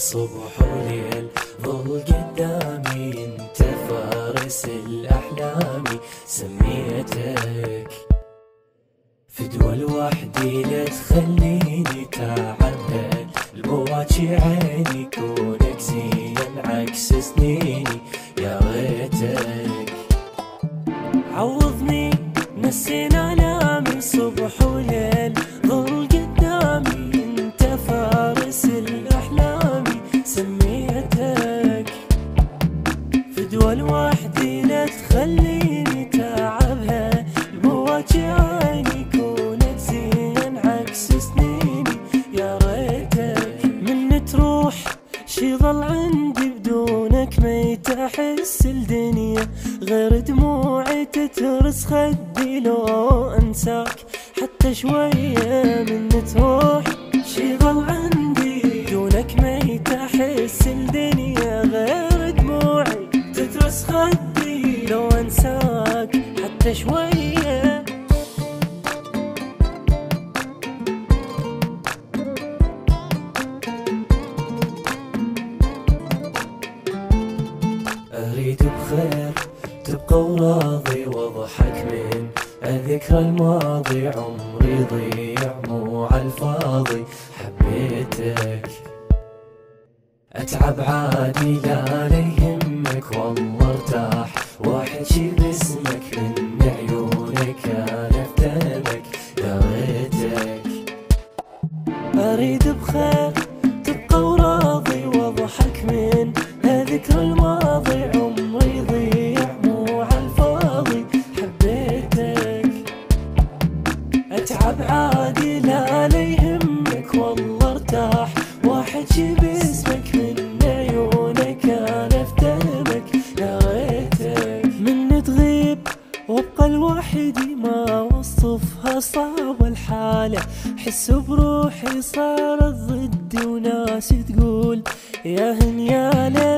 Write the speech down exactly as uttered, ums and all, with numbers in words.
صبح وليل ظل قدامي، انت فارس الأحلام سميتك. فدوى لوحدي لا تخليني تعبد، البواجي عيني كونك زين عكس سنيني يا ريتك. عوضني نسينا آلامي صبح وليل ظل قدامي، انت فارس الأحلام سميتك. فدوى لوحدي لا تخليني تعبها، البواجي عيني كونك زين عكس سنيني يا ريتك. من تروح شي ظل عندي بدونك ما يتحس الدنيا، غير دموعي تترس خدي لو انساك حتى شوية. من تروح شي ظل عندي بدونك ما يتحس الدنيا، غير دموعي تترس خدي لو انساك حتى شوية. أريد بخير تبقى وراضي واضحك من ذكرى الماضي، عمري ضيع مو عالفاضي حبيتك. أتعب عادي لا يهمك والله ارتاح، واحد شي باسمك من عيونك أنا افتهمك يا ريتك. أريد بخير تبقى وراضي واضحك من ذكرى الماضي، عمري ضيع مو عالفاضي حبيتك. أتعب عادي لا يهمك والله ارتاح، واحد شي باسمك من عيونك أنا افتهمك يا ريتك. من تغيب وابقى لوحدي ما وصفها صعبة الحالة، حس بروحي صارت ضدي وناس تقول يا هن يا ليل